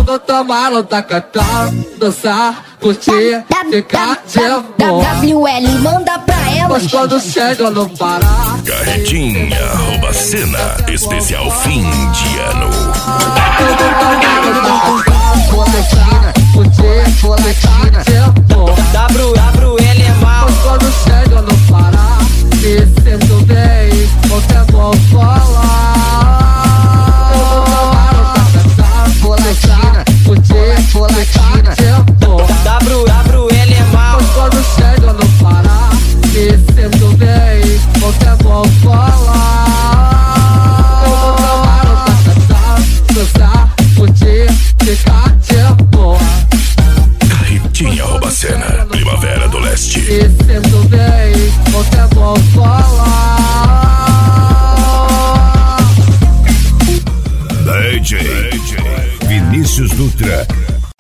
vou tomar no tacatá, dançar, curtir, ficar de boa. WL, manda pra ela. Mas quando chega no Pará, Carretinha Robacena, especial fim de ano. eu vou tomar no tacatá, dançar, curtir, ficar de boa. WL é mal. Mas quando chega no Pará, me sinto bem, você é bom falar. Eu vou tomar no tacatá, dançar, curtir, ficar de boa. WL é mal. Mas quando chega no Pará, me sinto bem, você é bom falar. Eu vou tomar no tacatá, dançar, curtir, ficar de boa. Carretinha Robacena, Primavera do Leste. Me sinto bem, você é bom falar. DJ Vinícius Dutra